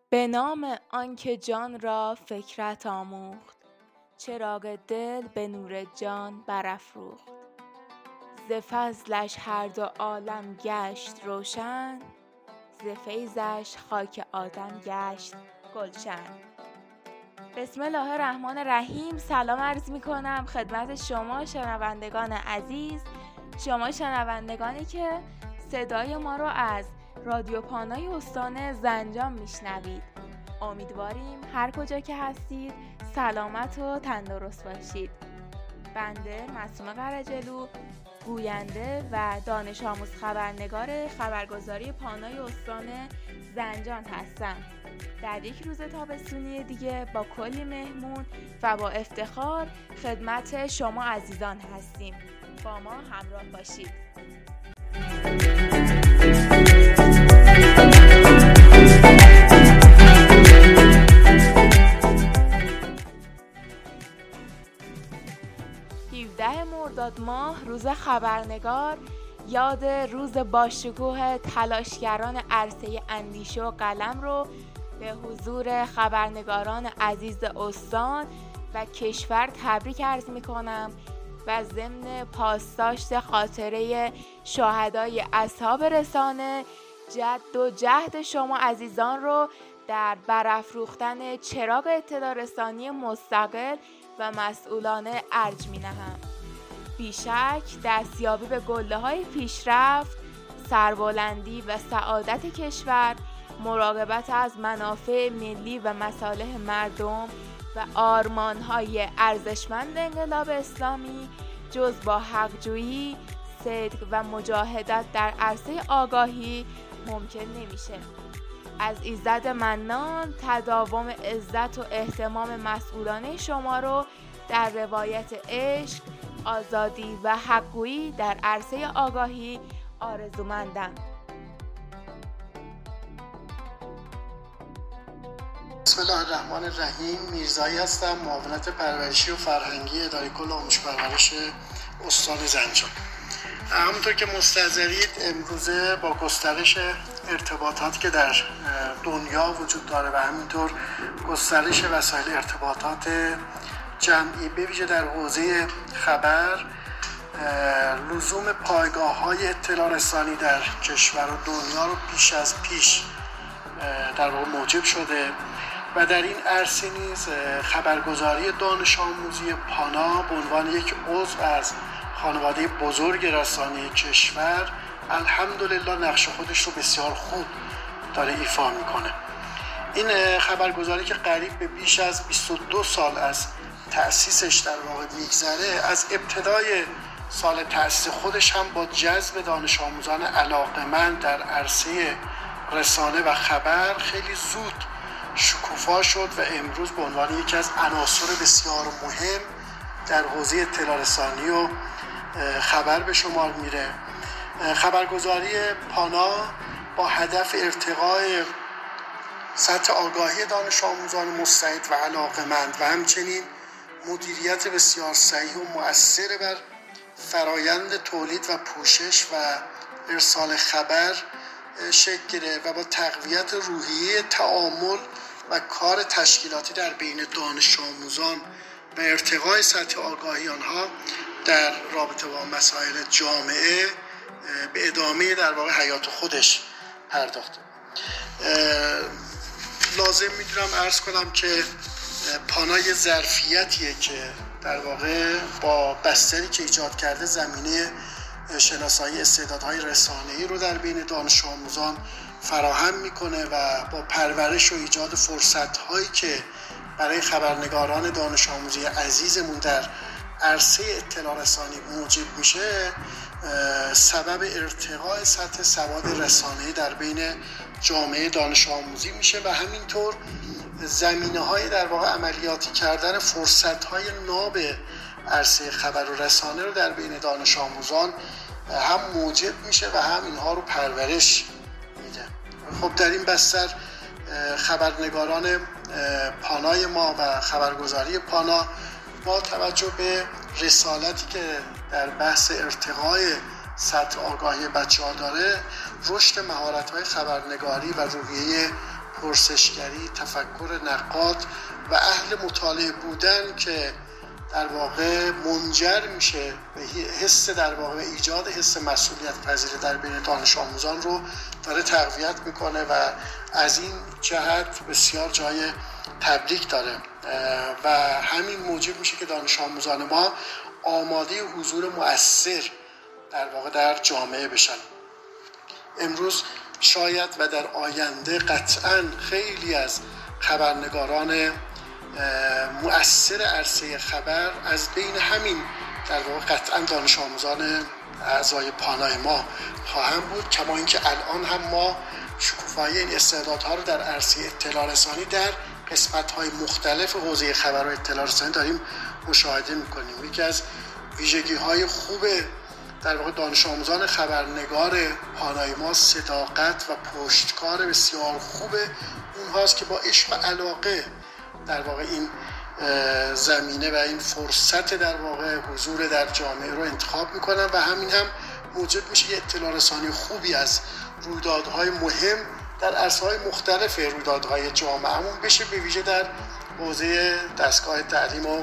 به نام آنکه جان را فکرت آموخت، چراغ دل به نور جان برافروخت. ز فضلش هر دو عالم گشت روشن، ز فیضش خاک آدم گشت گلشن. بسم الله الرحمن الرحیم. سلام عرض می کنم خدمت شما شنوندگان عزیز، شما شنوندگانی که صدای ما رو از رادیو پانای استان زنجان میشنوید. امیدواریم هر کجا که هستید سلامت و تندرست باشید. بنده معصومه قره‌جلو، گوینده و دانش آموز خبرنگار خبرگزاری پانای استان زنجان هستم. در یک روز تابستونی دیگه با کلی مهمون و با افتخار خدمت شما عزیزان هستیم. با ما همراه باشید. 17 مرداد ماه روز خبرنگار یاد روز باشکوه تلاشگران عرصه اندیشه و قلم رو به حضور خبرنگاران عزیز استان و کشور تبریک عرض می‌کنم و ضمن پاسداشت خاطره شهدای اصحاب رسانه جد و جهد شما عزیزان رو در برافروختن چراغ اطلاع رسانی مستقل و مسئولانه ارج می‌نهم. بیشک دستیابی به گله‌های پیشرفت، سربلندی و سعادت کشور، مراقبت از منافع ملی و مصالح مردم و آرمان‌های ارزشمند انقلاب اسلامی جز با حق‌جویی، صدق و مجاهدت در عرصه آگاهی ممکن نمیشه. از ایزد منان تداوم عزت و اهتمام مسئولانه شما رو در روایت عشق، آزادی و حق‌گویی در عرصه آگاهی آرزومندم. بسم الله الرحمن الرحیم. میرزایی هستم، معاونت پرورشی و فرهنگی اداره کل آموزش پرورش استان زنجان. همونطور که مستحضرید امروزه با گسترش ارتباطات که در دنیا وجود داره و همینطور گسترش وسایل ارتباطات جمعی به ویژه در حوزه خبر، لزوم پایگاه‌های اطلاع رسانی در کشور و دنیا رو پیش از پیش در واقع موجب شده و در این عرصه نیز خبرگزاری دانش آموزی پانا به عنوان یک عضو از خانواده بزرگ رسانه کشور الحمدلله نقش خودش رو بسیار خوب داره ایفا میکنه. این خبرگزاری که قریب به بیش از 22 سال از تأسیسش در واقع میگذره، از ابتدای سال تأسیس خودش هم با جذب دانش آموزان علاقه‌مند در عرصه رسانه و خبر خیلی زود شکوفا شد و امروز به عنوان یکی از عناصر بسیار مهم در حوزه اطلاع رسانی و خبر به شمار میره. خبرگزاری پانا با هدف ارتقای سطح آگاهی دانش آموزان مستعد و علاقه‌مند و همچنین مدیریت بسیار صحیح و مؤثر بر فرایند تولید و پوشش و ارسال خبر شکل گرفت و با تقویت روحیه تعامل و کار تشکیلاتی در بین دانش آموزان و ارتقای سطح آگاهی آنها در رابطه با مسائل جامعه به ادامه در واقع حیات خودش پرداخته. لازم میدونم عرض کنم که پانا یه ظرفیتیه که در واقع با بستری که ایجاد کرده زمینه شناسایی استعدادهای رسانه‌ای رو در بین دانش آموزان فراهم میکنه و با پرورش و ایجاد فرصت‌هایی که برای خبرنگاران دانش آموزی عزیزمون در عرصه اطلاع رسانی موجب میشه، سبب ارتقای سطح سواد رسانه‌ای در بین جامعه دانش آموزی میشه و همینطور زمینه‌های در واقع عملیاتی کردن فرصت‌های ناب عرصه خبر و رسانه رو در بین دانش آموزان هم موجب میشه و هم اینها رو پرورش میده. خب در این بستر خبرنگاران پانای ما و خبرگزاری پانا با توجه به رسالتی که در بحث ارتقای سطح آگاهی بچه‌ها داره، رشد مهارت‌های خبرنگاری و روحیه پرسشگری، تفکر نقاد و اهل مطالعه بودن که در واقع منجر میشه به حس در واقع ایجاد حس مسئولیت پذیری در بین دانش آموزان رو داره تقویت میکنه و از این جهت بسیار جای تبریک داره و همین موجب میشه که دانش آموزان ما آماده حضور مؤثر در واقع در جامعه بشن. امروز شاید و در آینده قطعاً خیلی از خبرنگاران مؤثر عرصه خبر از بین همین در واقع قطعاً دانش آموزان اعضای پانای ما خواهم بود، کما اینکه الان هم ما شکوفایی این استعدادها رو در عرصه اطلاع رسانی در قسمت‌های مختلف حوزه خبر و اطلاع رسانی داریم مشاهده می‌کنیم. یکی از ویژگی‌های خوب در واقع دانش آموزان خبرنگار پانای ما صداقت و پشتکار بسیار خوب اونهاست که با عشق و علاقه در واقع این زمینه و این فرصت در واقع حضور در جامعه رو انتخاب میکنن و همین هم موجب میشه یه اطلاع رسانی خوبی از رویدادهای مهم در عرصه‌های مختلف رویدادهای جامعهمون بشه، به ویژه در حوزه دستگاه تعلیم و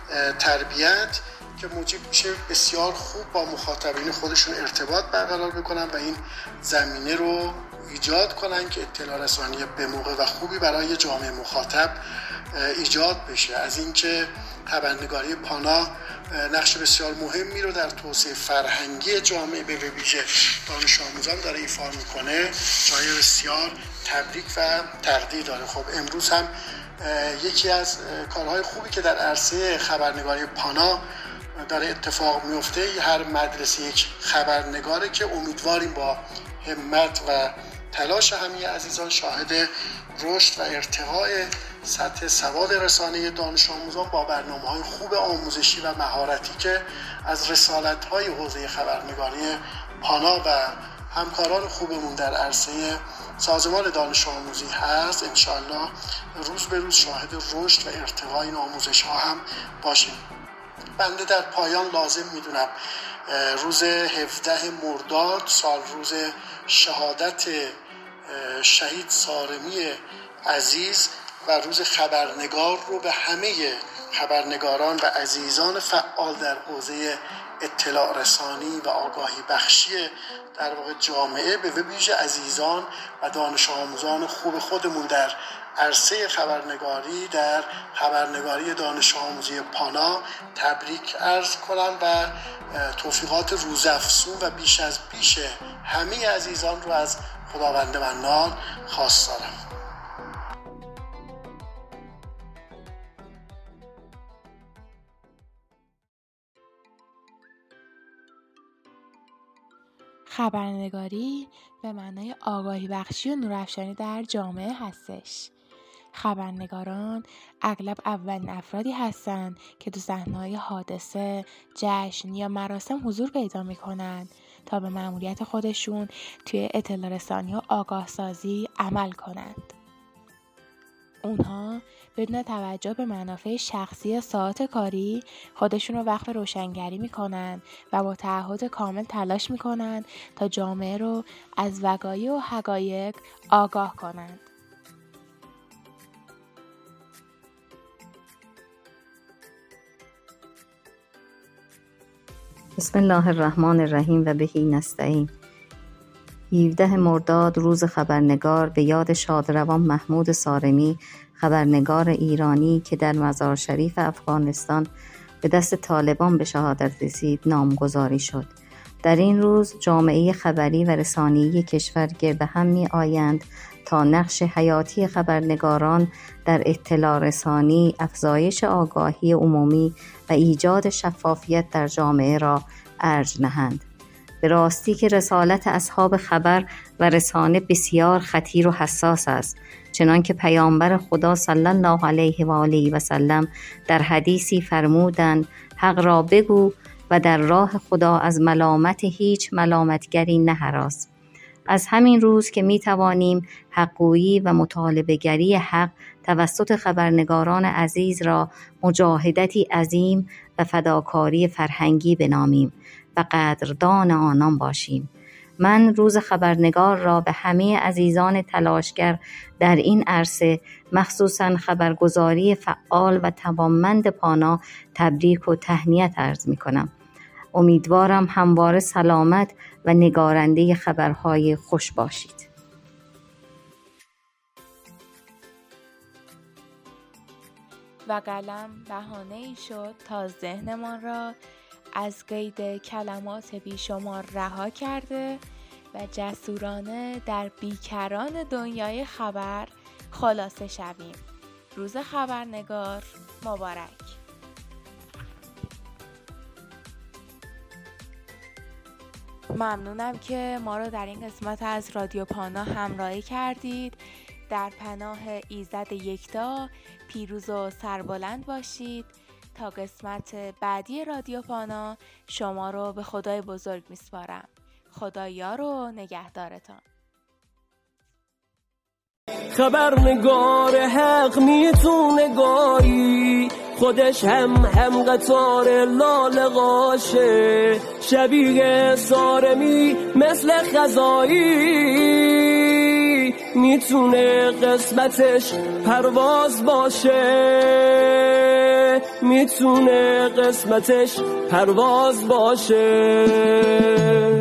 تربیت که موجب میشه بسیار خوب با مخاطبین خودشون ارتباط برقرار بکنن و این زمینه رو ایجاد کنن که اطلاع رسانی به موقع و خوبی برای جامعه مخاطب ایجاد بشه. از اینکه خبرنگاری پانا نقش بسیار مهمی رو در توسعه فرهنگی جامعه به ویژه دانش آموزان داره ایفا میکنه جای بسیار تبریک و تقدیر داره. خب امروز هم یکی از کارهای خوبی که در عرصه خبرنگاری پانا داره اتفاق میفته، هر مدرسه یک خبرنگاره که امیدواریم با همت و تلاش همه عزیزان شاهد رشد و ارتقاء سطح سواد رسانه دانش آموزان با برنامه‌های خوب آموزشی و مهارتی که از رسالت‌های حوزه خبرنگاری پانا و همکاران خوبمون در عرصه سازمان دانش آموزی هست انشاءالله روز به روز شاهد رشد و ارتقاء این آموزش‌ها هم باشیم. بنده در پایان لازم میدونم روز 17 مرداد سال روز شهادت شهید سارمی عزیز و روز خبرنگار رو به همه خبرنگاران و عزیزان فعال در حوزه اطلاع رسانی و آگاهی بخشی در واقع جامعه به ویژه عزیزان و دانش آموزان خوب خودمون در عرصه خبرنگاری در خبرنگاری دانش آموزی پانا تبریک عرض کنم و توفیقات روزافزون و بیش از بیش همه عزیزان رو از خداوند منان خواستارم. خبرنگاری به معنای آگاهی بخشی و نورافشانی در جامعه هستش. خبرنگاران اغلب اولین افرادی هستند که تو صحنه‌های حادثه، جشن یا مراسم حضور پیدا می‌کنند تا به مأموریت خودشون توی اطلاع رسانی و آگاه سازی عمل کنند. اونها بدون توجه به منافع شخصی ساعات کاری خودشون رو وقف روشنگری میکنن و با تعهد کامل تلاش میکنن تا جامعه رو از وقایع و حقایق آگاه کنند. بسم الله الرحمن الرحیم و بهی نستعین. 17 مرداد روز خبرنگار به یاد شادروان محمود سارمی، خبرنگار ایرانی که در مزار شریف افغانستان به دست طالبان به شهادت رسید نامگذاری شد. در این روز جامعه خبری و رسانه‌ای کشور گرد هم می آیند تا نقش حیاتی خبرنگاران در اطلاع رسانی، افزایش آگاهی عمومی و ایجاد شفافیت در جامعه را ارج نهند. به راستی که رسالت اصحاب خبر و رسانه بسیار خطیر و حساس است، چنانکه پیامبر خدا صلی الله علیه و آله و سلم در حدیثی فرمودند حق را بگو و در راه خدا از ملامت هیچ ملامتگری نهراس. از همین روز که می توانیم حق‌گویی و مطالبه‌گری حق توسط خبرنگاران عزیز را مجاهدتی عظیم و فداکاری فرهنگی بنامیم و قدردان آنان باشیم. من روز خبرنگار را به همه عزیزان تلاشگر در این عرصه، مخصوصاً خبرگزاری فعال و توانمند پانا، تبریک و تهنیت عرض می کنم. امیدوارم همواره سلامت و نگارنده خبرهای خوش باشید. و قلم بهانه‌ای شد تا ذهنمان را از قید کلمات بیشمار رها کرده و جسورانه در بیکران دنیای خبر خلاصه شویم. روز خبرنگار مبارک. ممنونم که ما رو در این قسمت از رادیو پانا همراهی کردید. در پناه ایزد یکتا پیروز و سربلند باشید. تا قسمت بعدی رادیو پانا شما رو به خدای بزرگ میسپارم. خدا یار و نگهدارتان. خبرنگار حق میتونه گاهی خودش هم قطار لالقاشه، شبیه سارمی مثل خزایی، میتونه قسمتش پرواز باشه، میتونه قسمتش پرواز باشه.